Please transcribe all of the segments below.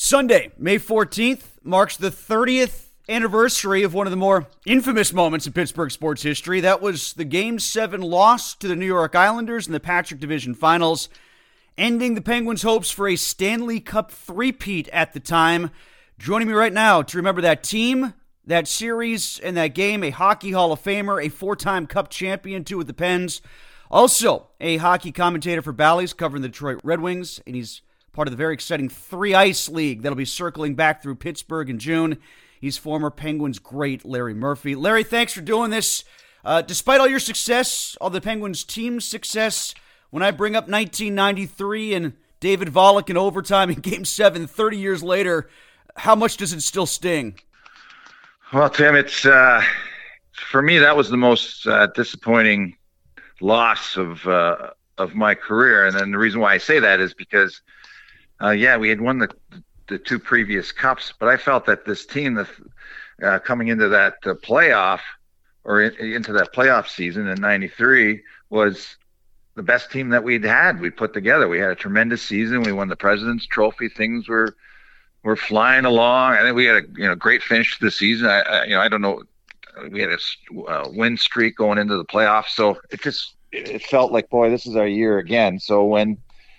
Sunday, May 14th, marks the 30th anniversary of one of the more infamous moments in Pittsburgh sports history. That was the Game 7 loss to the New York Islanders in the Patrick Division Finals, ending the Penguins' hopes for a Stanley Cup three-peat at the time. Joining me right now to remember that team, that series, and that game, a Hockey Hall of Famer, a four-time Cup champion, too, with the Pens. Also, a hockey commentator for Bally's, covering the Detroit Red Wings, and he's part of the very exciting Three Ice League that'll be circling back through Pittsburgh in June. He's former Penguins great Larry Murphy. Larry, thanks for doing this. Despite all your success, all the Penguins team's success, when I bring up 1993 and David Volek in overtime in Game 7 30 years later, how much does it still sting? Well, Tim, it's for me, that was the most disappointing loss of my career. And then the reason why I say that is because we had won the two previous cups, but I felt that this team, coming into that playoff or into that playoff season in '93, was the best team that we'd had. We put together. We had a tremendous season. We won the President's Trophy. Things were flying along. I think we had a great finish to the season. I don't know. We had a win streak going into the playoffs, so it felt like, boy, this is our year again. So when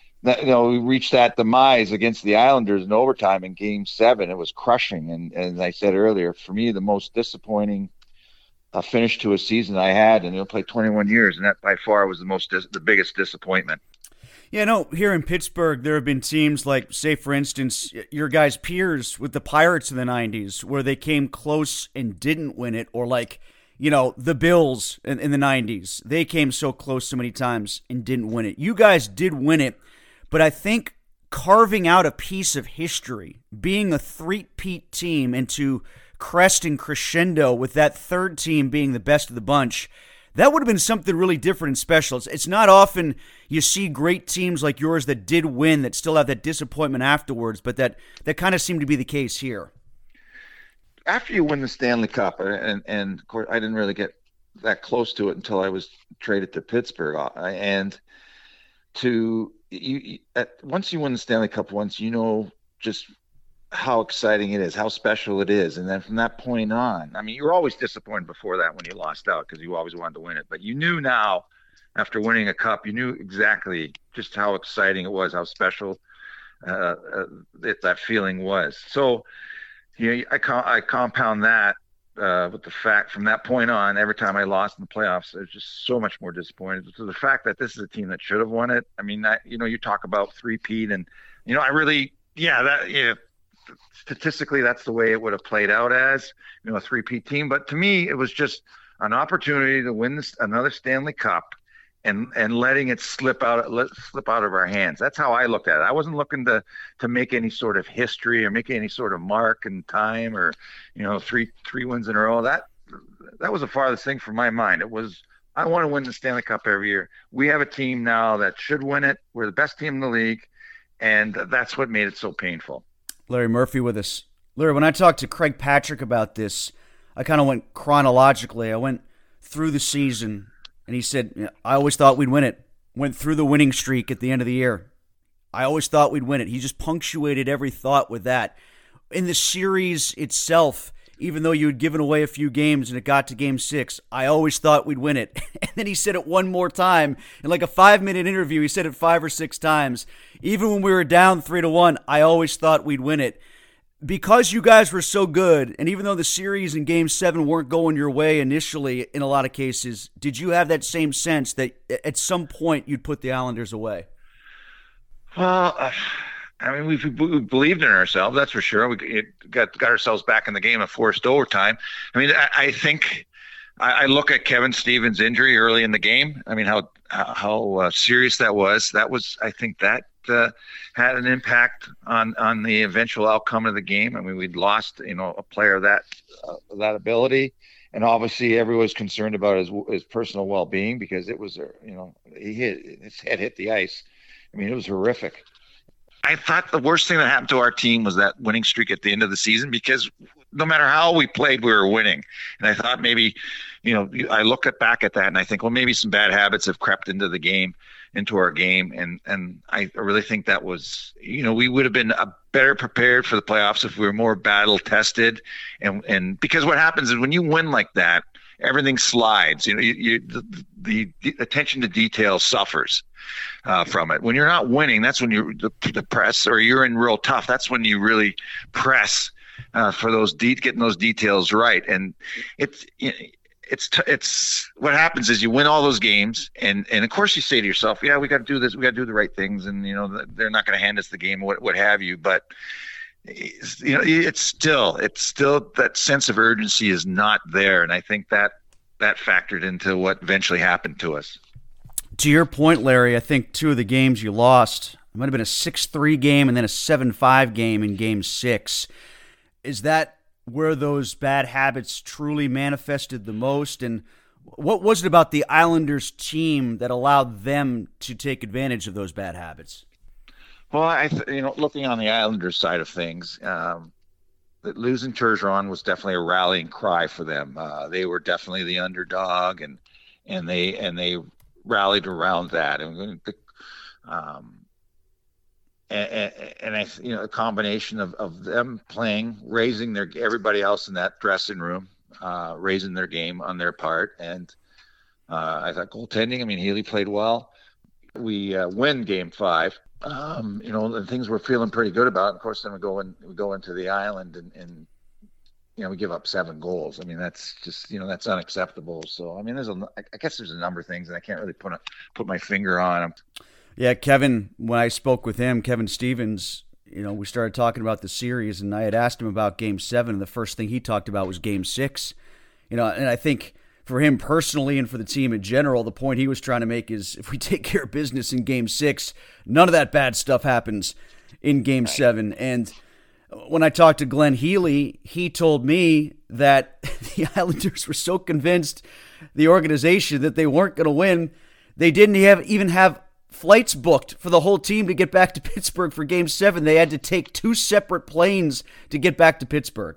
we reached that demise against the Islanders in overtime in Game 7, it was crushing. And as I said earlier, for me, the most disappointing finish to a season I had, and played 21 years, and that by far was the biggest disappointment. Yeah, no, here in Pittsburgh, there have been teams like, say, for instance, your guys' peers with the Pirates in the 90s, where they came close and didn't win it, or like, the Bills in the 90s. They came so close so many times and didn't win it. You guys did win it, but I think carving out a piece of history, being a three-peat team, and to crest and crescendo with that third team being the best of the bunch, that would have been something really different and special. It's not often you see great teams like yours that did win that still have that disappointment afterwards, but that kind of seemed to be the case here. After you win the Stanley Cup, and of course I didn't really get that close to it until I was traded to Pittsburgh, and once you win the Stanley Cup once, just how exciting it is, how special it is. And then from that point on, you were always disappointed before that when you lost out because you always wanted to win it. But you knew now, after winning a cup, you knew exactly just how exciting it was, how special that feeling was. So I compound that with the fact from that point on, every time I lost in the playoffs, I was just so much more disappointed. So the fact that this is a team that should have won it, you talk about three-peat, and, statistically, that's the way it would have played out as, a three-peat team. But to me, it was just an opportunity to win another Stanley Cup and letting it slip out of our hands. That's how I looked at it. I wasn't looking to make any sort of history or make any sort of mark in time or, three wins in a row. That was the farthest thing from my mind. It was, I want to win the Stanley Cup every year. We have a team now that should win it. We're the best team in the league, and that's what made it so painful. Larry Murphy with us. Larry, when I talked to Craig Patrick about this, I kind of went chronologically. I went through the season, and he said, I always thought we'd win it. Went through the winning streak at the end of the year. I always thought we'd win it. He just punctuated every thought with that. In the series itself, even though you had given away a few games and it got to Game 6, I always thought we'd win it. And then he said it one more time. In like a 5-minute interview, he said it 5 or 6 times. Even when we were down 3-1, I always thought we'd win it. Because you guys were so good, and even though the series in Game 7 weren't going your way initially in a lot of cases, did you have that same sense that at some point you'd put the Islanders away? Well, we believed in ourselves, that's for sure. We got ourselves back in the game and forced overtime. I think I look at Kevin Stevens' injury early in the game. How serious that was. That was, I think that had an impact on the eventual outcome of the game. We'd lost, a player of that ability, and obviously everyone was concerned about his personal well-being because it was, his head hit the ice. It was horrific. I thought the worst thing that happened to our team was that winning streak at the end of the season, because no matter how we played, we were winning. And I thought maybe, I look back at that and I think, well, maybe some bad habits have crept into the game. into our game, and I really think that was, we would have been better prepared for the playoffs if we were more battle tested, and because what happens is when you win like that, everything slides. The attention to detail suffers from it. When you're not winning, that's when the press, or you're in real tough. That's when you really press for those getting those details right. And it's what happens is you win all those games, and of course you say to yourself, yeah, we got to do this, we got to do the right things, and they're not going to hand us the game, what have you. But it's still that sense of urgency is not there, and I think that factored into what eventually happened to us. To your point, Larry, I think two of the games you lost, it might have been a 6-3 game and then a 7-5 game in Game 6. Is that where those bad habits truly manifested the most? And what was it about the Islanders team that allowed them to take advantage of those bad habits? Well, looking on the Islanders side of things, losing Turgeon was definitely a rallying cry for them. They were definitely the underdog, and they rallied around that. And a combination of them playing, raising everybody else in that dressing room, raising their game on their part, and I thought goaltending. I mean, Healy played well. We win Game 5. And things we're feeling pretty good about. Of course, then we go into the island and we give up 7 goals. I mean, that's just, that's unacceptable. So, I mean, I guess there's a number of things, and I can't really put my finger on them. Yeah, Kevin, when I spoke with him, Kevin Stevens, we started talking about the series, and I had asked him about Game 7, and the first thing he talked about was Game 6. And I think for him personally and for the team in general, the point he was trying to make is if we take care of business in Game 6, none of that bad stuff happens in Game 7. And when I talked to Glenn Healy, he told me that the Islanders were so convinced, the organization, that they weren't going to win, they didn't even have flights booked for the whole team to get back to Pittsburgh for Game 7. They had to take 2 separate planes to get back to Pittsburgh.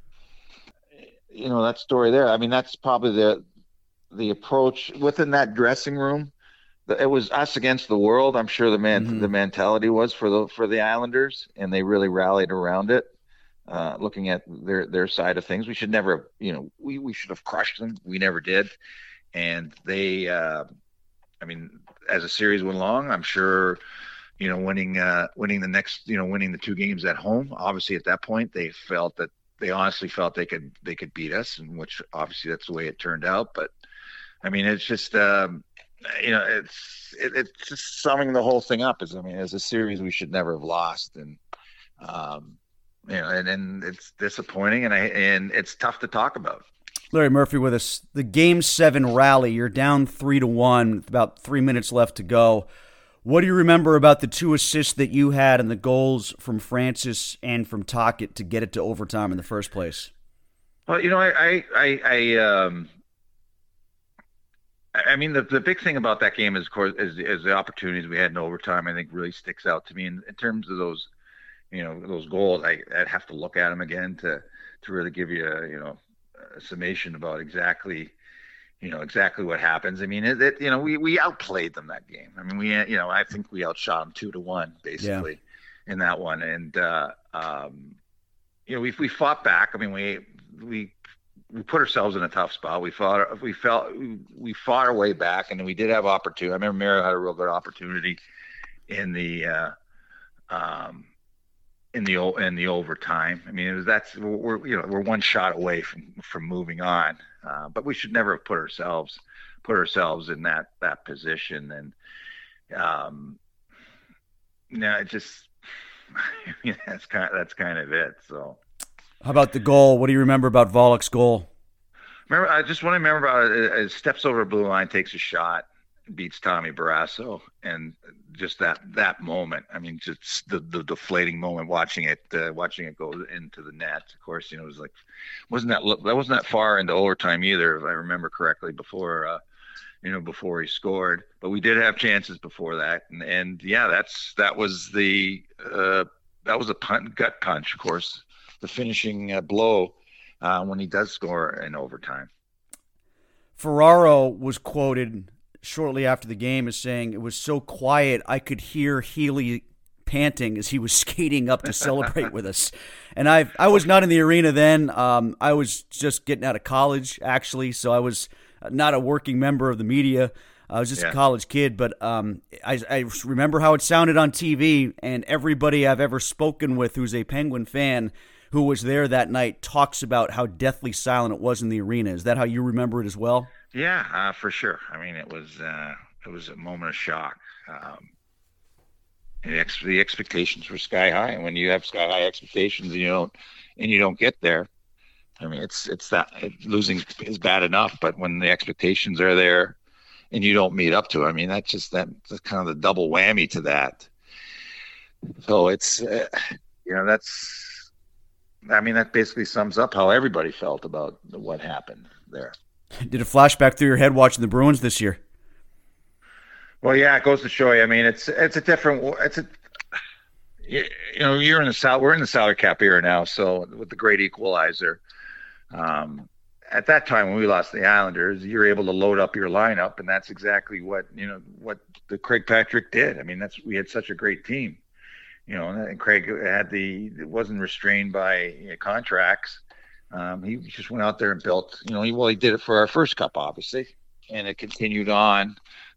That story there, I mean, that's probably the approach within that dressing room. It was us against the world. I'm sure the mentality was for the Islanders, and they really rallied around it. Looking at their side of things, we should never have, we should have crushed them. We never did. And they, as the series went along, I'm sure, winning the 2 games at home. Obviously, at that point, they honestly felt they could beat us, and which obviously that's the way it turned out. But I mean, it's just it's just summing the whole thing up. As a series we should never have lost, and and it's disappointing, and it's tough to talk about. Larry Murphy with us. The Game 7 rally, you're down 3-1 with about 3 minutes left to go. What do you remember about the 2 assists that you had and the goals from Francis and from Tocchet to get it to overtime in the first place? Well, I mean, the big thing about that game is, of course, is the opportunities we had in overtime. I think really sticks out to me in terms of those, those goals. I'd have to look at them again to really give you a summation about exactly what happens. I mean, we outplayed them that game. I mean, I think we outshot them 2-1 basically in that one. And, we fought back. I mean, we put ourselves in a tough spot. We fought our way back, and we did have opportunity. I remember Mario had a real good opportunity in the overtime. I mean, we're one shot away from moving on, but we should never have put ourselves in that position. And it just, I mean, that's kind of it. So, how about the goal? What do you remember about Volek's goal? What I remember about it is steps over the blue line, takes a shot, beats Tommy Barrasso, and just that moment. I mean, just the deflating moment watching it go into the net. Of course, it was like wasn't that far into overtime either, if I remember correctly, before he scored. But we did have chances before that, and that was a gut punch, of course, the finishing blow when he does score in overtime. Ferraro was quoted shortly after the game is saying it was so quiet I could hear Healy panting as he was skating up to celebrate with us. And I was not in the arena then. I was just getting out of college, actually, so I was not a working member of the media. I was just a college kid, but I remember how it sounded on TV, and everybody I've ever spoken with who's a Penguin fan who was there that night talks about how deathly silent it was in the arena. Is that how you remember it as well? Yeah, for sure. I mean, it was a moment of shock. The expectations were sky high, and when you have sky high expectations and you don't get there, I mean, losing is bad enough, but when the expectations are there and you don't meet up to it, I mean, that's kind of the double whammy to that. So it's that basically sums up how everybody felt about what happened there. Did it flash back through your head watching the Bruins this year? Well, yeah, it goes to show you. I mean, you're in the we're in the salary cap era now. So with the great equalizer, at that time when we lost the Islanders, you're able to load up your lineup, and that's exactly what the Craig Patrick did. I mean, we had such a great team. And Craig wasn't restrained by contracts. He just went out there and built. He did it for our first cup, obviously, and it continued on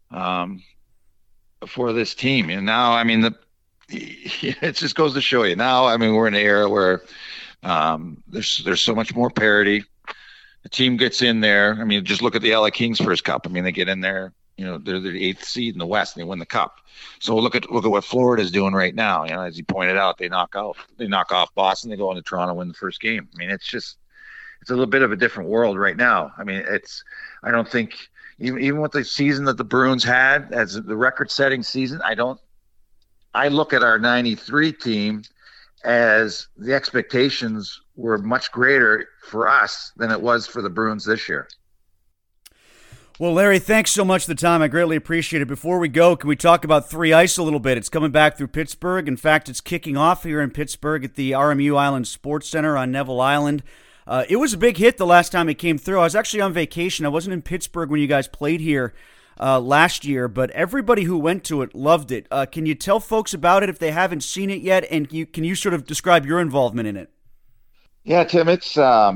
for this team. And now, I mean, it just goes to show you. Now, I mean, we're in an era where there's so much more parity. The team gets in there. I mean, just look at the LA Kings first cup. I mean, they get in there. They're the 8th seed in the West, and they win the cup. So look at what Florida's doing right now. As you pointed out, they knock off Boston. They go into Toronto, win the first game. I mean, it's a little bit of a different world right now. I mean, I don't think even with the season that the Bruins had as the record-setting season, I look at our 93 team as the expectations were much greater for us than it was for the Bruins this year. Well, Larry, thanks so much for the time. I greatly appreciate it. Before we go, can we talk about 3 Ice a little bit? It's coming back through Pittsburgh. In fact, it's kicking off here in Pittsburgh at the RMU Island Sports Center on Neville Island. It was a big hit the last time it came through. I was actually on vacation. I wasn't in Pittsburgh when you guys played here last year, but everybody who went to it loved it. Can you tell folks about it if they haven't seen it yet, and can you sort of describe your involvement in it? Yeah, Tim, it's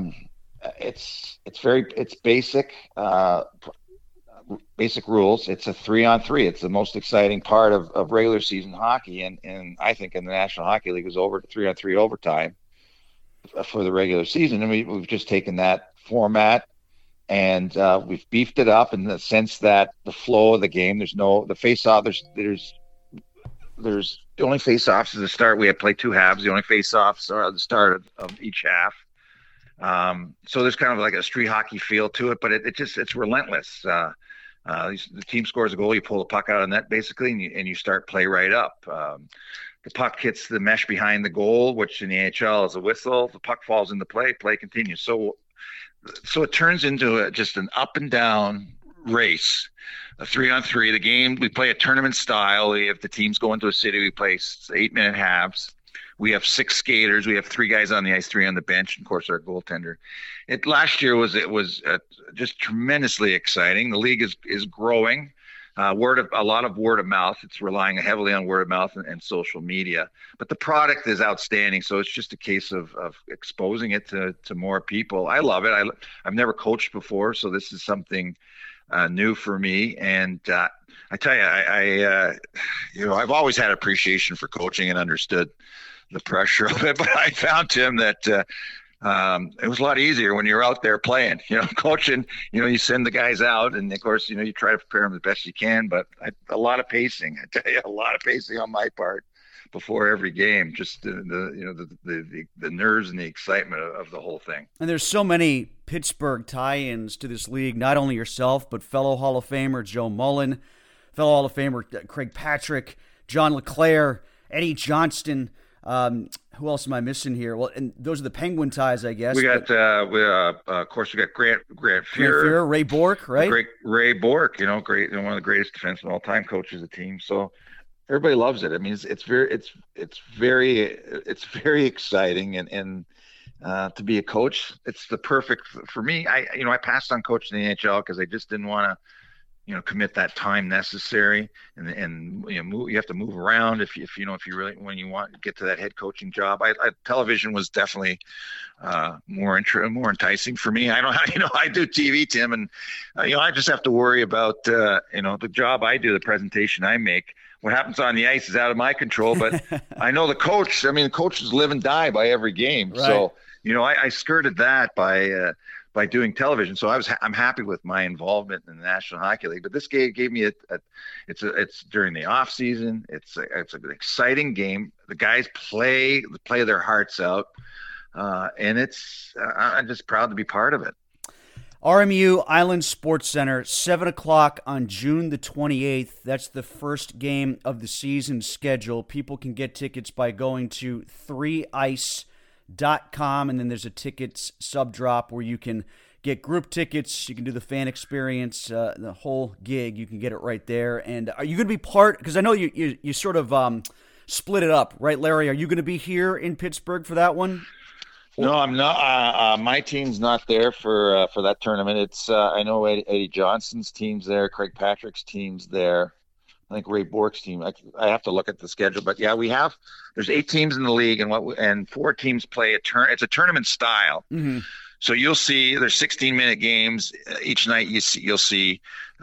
basic. Basic rules. It's a 3-on-3. It's the most exciting part of regular season hockey, and I think in the National Hockey League is over 3-on-3 overtime for the regular season. And we've just taken that format and we've beefed it up in the sense that the flow of the game. There's the face-off. There's the only face-offs is the start. We have played 2 halves. The only face-offs are at the start of each half. So there's kind of like a street hockey feel to it, but it's relentless. The team scores a goal, you pull the puck out of the net basically, and you start play right up. The puck hits the mesh behind the goal, which in the NHL is a whistle. The puck falls into play continues. So it turns into just an up and down race, a 3-on-3. The game, we play a tournament style. If the teams go into a city, we play 8-minute halves. We have 6 skaters. We have 3 guys on the ice, 3 on the bench, and of course our goaltender. Last year was just tremendously exciting. The league is growing. A lot of word of mouth. It's relying heavily on word of mouth and social media. But the product is outstanding. So it's just a case of exposing it to more people. I love it. I've never coached before, so this is something new for me. And I tell you, I've always had appreciation for coaching and understood the pressure of it, but I found, Tim, that it was a lot easier when you're out there playing. Coaching, you send the guys out, and of course, you try to prepare them the best you can, but a lot of pacing. I tell you, a lot of pacing on my part before every game, just the nerves and the excitement of the whole thing. And there's so many Pittsburgh tie-ins to this league, not only yourself, but fellow Hall of Famer Joe Mullen, fellow Hall of Famer Craig Patrick, John LeClair, Eddie Johnston. Who else am I missing here? Well, and those are the Penguin ties, I guess. We got, of course, we got Grant Fuhrer, Ray Bourque, right? Great Ray Bourque, great, one of the greatest defensemen of all time, coaches the team. So everybody loves it. I mean, it's very exciting, and to be a coach, it's the perfect for me. I passed on coaching in the NHL because I just didn't want to. commit that time necessary, and you have to move around if you really, when you want to get to that head coaching job. Television was definitely more enticing for me. I don't I do TV, Tim, and I just have to worry about the job I do, the presentation I make. What happens on the ice is out of my control, but I know the coach. I mean, the coaches live and die by every game. Right. So I skirted that by doing television. So I'm happy with my involvement in the National Hockey League. But this game gave me it's during the off season. It's an exciting game. The guys play their hearts out, and I'm just proud to be part of it. RMU Island Sports Center, 7 o'clock on June the 28th. That's the first game of the season schedule. People can get tickets by going to 3ice.com, and then there's a tickets sub-drop where you can get group tickets. You can do the fan experience, the whole gig. You can get it right there. And are you going to be part – because I know you sort of split it up, right, Larry? Are you going to be here in Pittsburgh for that one? No, I'm not. My team's not there for that tournament. It's I know Eddie Johnson's team's there, Craig Patrick's team's there. I think Ray Bork's team. I have to look at the schedule, but yeah, there's 8 teams in the league, and 4 teams play it's a tournament style. Mm-hmm. So you'll see there's 16-minute games each night. You'll see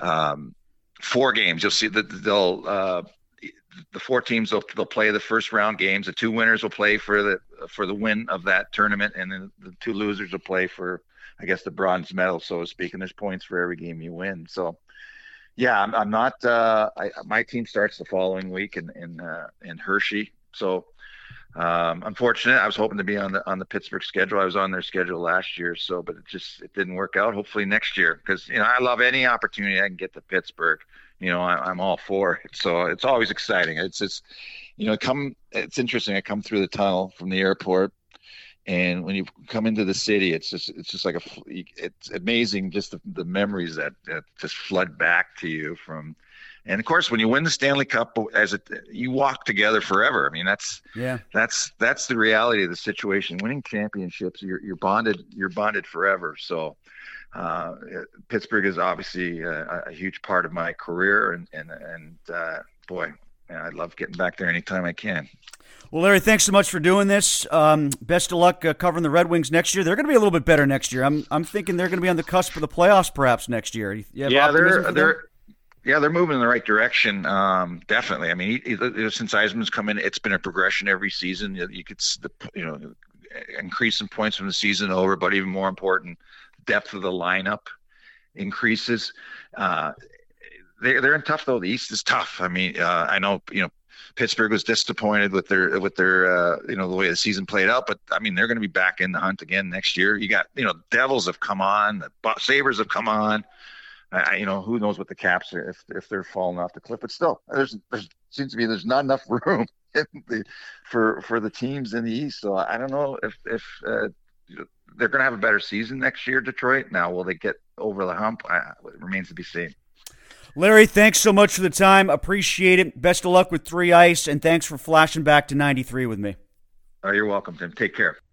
4 games. You'll see that the 4 teams they'll play the first round games. The 2 winners will play for the win of that tournament, and then the 2 losers will play for, I guess, the bronze medal, so to speak. And there's points for every game you win. So, yeah, I'm not. My team starts the following week in Hershey. So, unfortunate. I was hoping to be on the Pittsburgh schedule. I was on their schedule last year, but it didn't work out. Hopefully next year, because I love any opportunity I can get to Pittsburgh. I'm all for it. So it's always exciting. It's just, it's interesting. I come through the tunnel from the airport, and when you come into the city, it's just like it's amazing. Just the memories that just flood back to you from, and of course, when you win the Stanley Cup, you walk together forever. I mean, that's the reality of the situation. Winning championships, you're bonded forever. So. Pittsburgh is obviously a huge part of my career, and boy, I love getting back there anytime I can. Well, Larry, thanks so much for doing this. Best of luck covering the Red Wings next year. They're going to be a little bit better next year. I'm thinking they're going to be on the cusp of the playoffs perhaps next year. They're moving in the right direction. Definitely. I mean, since Yzerman's come in, it's been a progression every season. You could increase some points from the season over, but even more important, depth of the lineup increases. They're in tough though. The East is tough. I mean, I know Pittsburgh was disappointed with their the way the season played out, but I mean they're going to be back in the hunt again next year. You got Devils have come on, the Sabres have come on. Who knows what the Caps are if they're falling off the cliff, but still there's seems to be there's not enough room for the teams in the East. So I don't know if they're going to have a better season next year, Detroit. Now, will they get over the hump? It remains to be seen. Larry, thanks so much for the time. Appreciate it. Best of luck with 3 Ice, and thanks for flashing back to 93 with me. Oh, you're welcome, Tim. Take care.